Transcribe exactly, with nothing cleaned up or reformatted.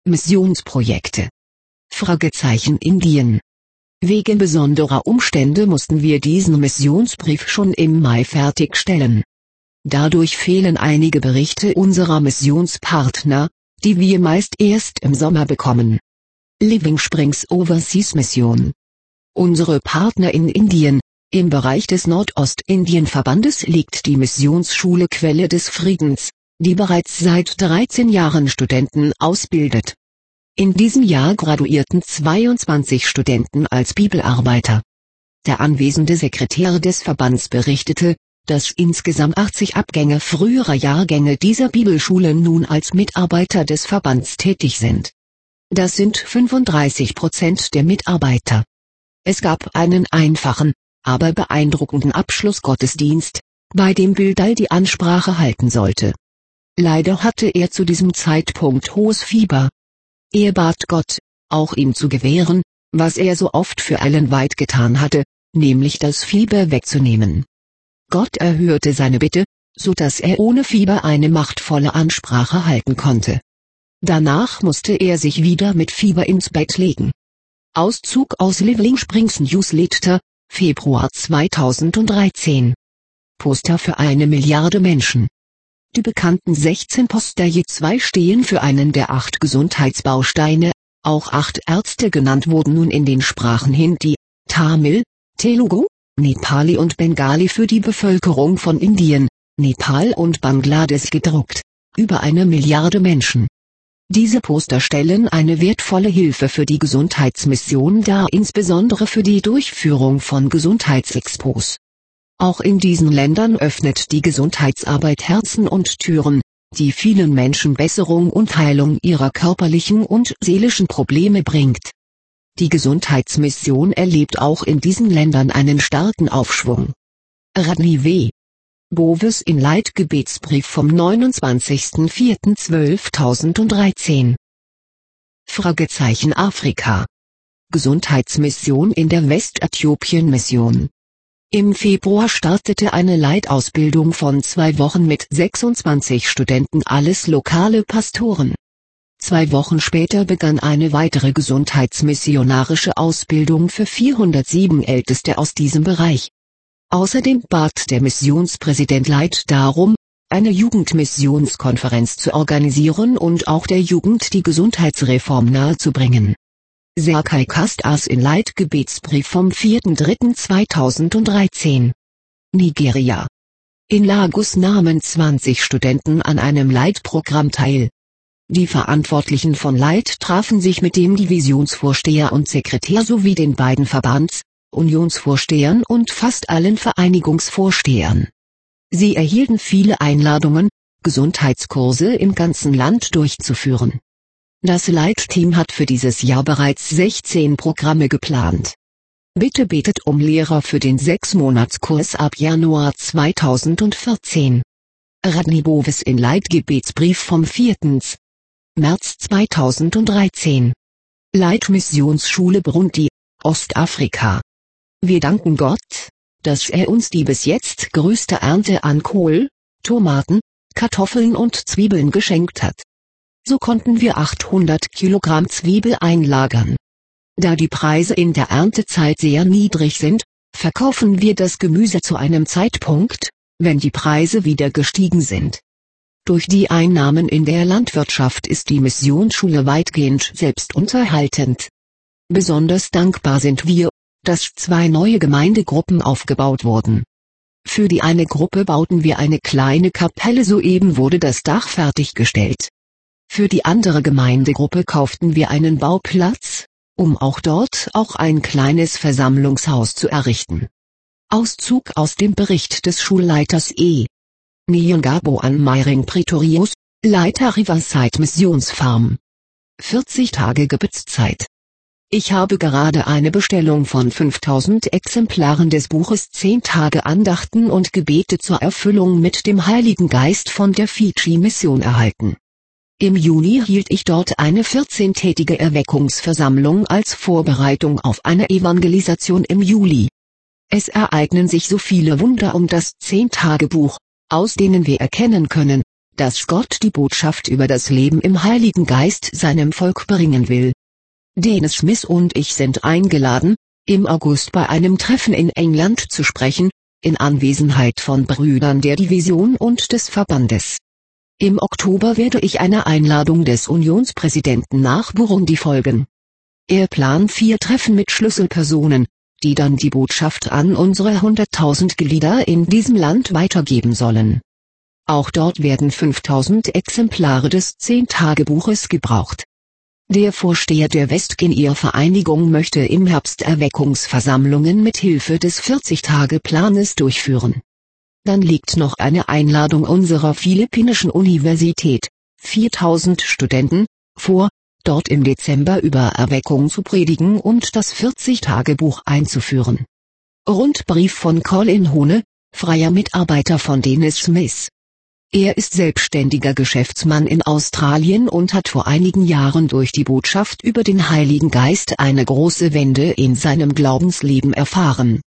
Missionsprojekte. Fragezeichen Indien. Wegen besonderer Umstände mussten wir diesen Missionsbrief schon im Mai fertigstellen. Dadurch fehlen einige Berichte unserer Missionspartner, die wir meist erst im Sommer bekommen. Living Springs Overseas Mission. Unsere Partner in Indien. Im Bereich des Nordostindien-Verbandes liegt die Missionsschule Quelle des Friedens, die bereits seit dreizehn Jahren Studenten ausbildet. In diesem Jahr graduierten zweiundzwanzig Studenten als Bibelarbeiter. Der anwesende Sekretär des Verbands berichtete, dass insgesamt achtzig Abgänger früherer Jahrgänge dieser Bibelschule nun als Mitarbeiter des Verbands tätig sind. Das sind fünfunddreißig Prozent der Mitarbeiter. Es gab einen einfachen, aber beeindruckenden Abschlussgottesdienst, bei dem Bildal die Ansprache halten sollte. Leider hatte er zu diesem Zeitpunkt hohes Fieber. Er bat Gott, auch ihm zu gewähren, was er so oft für Ellen White getan hatte, nämlich das Fieber wegzunehmen. Gott erhörte seine Bitte, so dass er ohne Fieber eine machtvolle Ansprache halten konnte. Danach musste er sich wieder mit Fieber ins Bett legen. Auszug aus Living Springs Newsletter, Februar zweitausenddreizehn. Poster für eine Milliarde Menschen. Die bekannten sechzehn Poster je zwei stehen für einen der acht Gesundheitsbausteine, auch acht Ärzte genannt wurden nun in den Sprachen Hindi, Tamil, Telugu, Nepali und Bengali für die Bevölkerung von Indien, Nepal und Bangladesch gedruckt, über eine Milliarde Menschen. Diese Poster stellen eine wertvolle Hilfe für die Gesundheitsmission dar, insbesondere für die Durchführung von Gesundheitsexpos. Auch in diesen Ländern öffnet die Gesundheitsarbeit Herzen und Türen, die vielen Menschen Besserung und Heilung ihrer körperlichen und seelischen Probleme bringt. Die Gesundheitsmission erlebt auch in diesen Ländern einen starken Aufschwung. Radni W. Boves in Leitgebetsbrief vom neunundzwanzigsten vierten zwölftausenddreizehn. Fragezeichen Afrika. Gesundheitsmission in der West-Äthiopien-Mission. Im Februar startete eine Leitausbildung von zwei Wochen mit sechsundzwanzig Studenten, alles lokale Pastoren. Zwei Wochen später begann eine weitere gesundheitsmissionarische Ausbildung für vierhundertsieben Älteste aus diesem Bereich. Außerdem bat der Missionspräsident Light darum, eine Jugendmissionskonferenz zu organisieren und auch der Jugend die Gesundheitsreform nahezubringen. Serkai Kastas in Leitgebetsbrief vom vierten dritten zweitausenddreizehn. Nigeria. In Lagos nahmen zwanzig Studenten an einem Leitprogramm teil. Die Verantwortlichen von Light trafen sich mit dem Divisionsvorsteher und Sekretär sowie den beiden Verbands, Unionsvorstehern und fast allen Vereinigungsvorstehern. Sie erhielten viele Einladungen, Gesundheitskurse im ganzen Land durchzuführen. Das Leitteam hat für dieses Jahr bereits sechzehn Programme geplant. Bitte betet um Lehrer für den Sechs-Monats-Kurs ab Januar zweitausendvierzehn. Radni Boves in Leitgebetsbrief vom vierten März zweitausenddreizehn. Leitmissionsschule Burundi, Ostafrika. Wir danken Gott, dass er uns die bis jetzt größte Ernte an Kohl, Tomaten, Kartoffeln und Zwiebeln geschenkt hat. So konnten wir achthundert Kilogramm Zwiebel einlagern. Da die Preise in der Erntezeit sehr niedrig sind, verkaufen wir das Gemüse zu einem Zeitpunkt, wenn die Preise wieder gestiegen sind. Durch die Einnahmen in der Landwirtschaft ist die Missionsschule weitgehend selbstunterhaltend. Besonders dankbar sind wir, dass zwei neue Gemeindegruppen aufgebaut wurden. Für die eine Gruppe bauten wir eine kleine Kapelle, soeben wurde das Dach fertiggestellt. Für die andere Gemeindegruppe kauften wir einen Bauplatz, um auch dort auch ein kleines Versammlungshaus zu errichten. Auszug aus dem Bericht des Schulleiters E. Nyongabo an Myring Pretorius, Leiter Riverside Missionsfarm. vierzig Tage Gebetszeit. Ich habe gerade eine Bestellung von fünftausend Exemplaren des Buches zehn Tage Andachten und Gebete zur Erfüllung mit dem Heiligen Geist von der Fidschi-Mission erhalten. Im Juni hielt ich dort eine vierzehntägige Erweckungsversammlung als Vorbereitung auf eine Evangelisation im Juli. Es ereignen sich so viele Wunder um das Zehn-Tage-Buch, aus denen wir erkennen können, dass Gott die Botschaft über das Leben im Heiligen Geist seinem Volk bringen will. Dennis Smith und ich sind eingeladen, im August bei einem Treffen in England zu sprechen, in Anwesenheit von Brüdern der Division und des Verbandes. Im Oktober werde ich einer Einladung des Unionspräsidenten nach Burundi folgen. Er plant vier Treffen mit Schlüsselpersonen, die dann die Botschaft an unsere hunderttausend Glieder in diesem Land weitergeben sollen. Auch dort werden fünftausend Exemplare des Zehn-Tage-Buches gebraucht. Der Vorsteher der Westgenier-Vereinigung möchte im Herbst Erweckungsversammlungen mit Hilfe des vierzig-Tage-Planes durchführen. Dann liegt noch eine Einladung unserer Philippinischen Universität, viertausend Studenten, vor, dort im Dezember über Erweckung zu predigen und das vierzig-Tage-Buch einzuführen. Rundbrief von Colin Hone, freier Mitarbeiter von Dennis Smith. Er ist selbstständiger Geschäftsmann in Australien und hat vor einigen Jahren durch die Botschaft über den Heiligen Geist eine große Wende in seinem Glaubensleben erfahren.